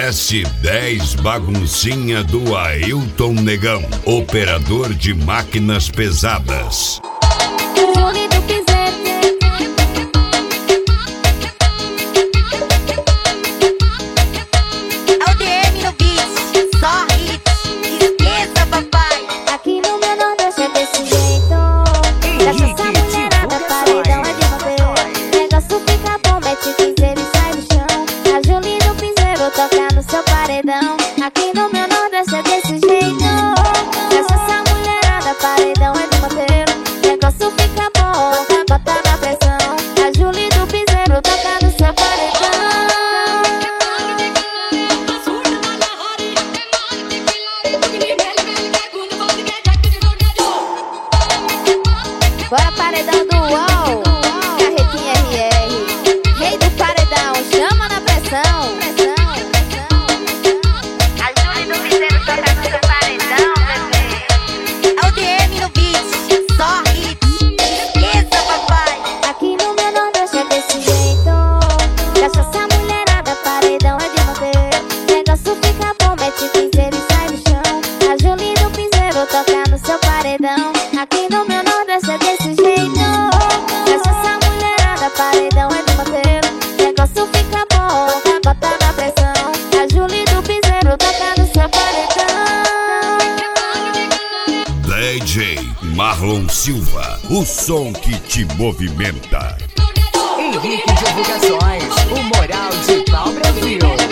S10 Baguncinha do Ailton Negão, operador de máquinas pesadas. Tocar no seu paredão. Aqui no meu Nordeste é desse jeito. Deixa essa mulherada, paredão é de Monteiro. Negócio fica bom, bota na pressão. A Julie do Piseiro toca no seu paredão. Bora paredão do UOL, Carretinha RR. Rei do paredão, chama na pressão. Tocar no seu paredão. Aqui no meu Nordeste é desse jeito. Deixa essa mulherada, paredão é de Monteiro. Negócio fica bom, bota na pressão. A Julie do Piseiro toca no seu paredão. DJ Marlon Silva, o som que te movimenta. Henrique Divulgações, o Moral de Pau Brasil.